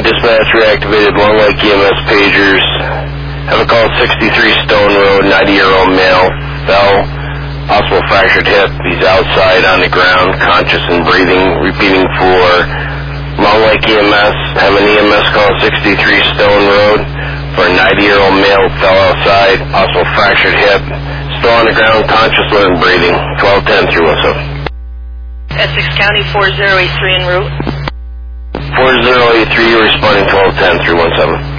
dispatch reactivated Long Lake EMS pagers. Have a call 63 Stone Road, 90-year-old male, fell, possible fractured hip. He's outside on the ground, conscious and breathing. Repeating for Long Lake EMS, have an EMS call 63 Stone Road for a 90-year-old male, fell outside, possible fractured hip, still on the ground, conscious and breathing. 1210-317. Essex County 4083 en route. 4083, responding 1210-317.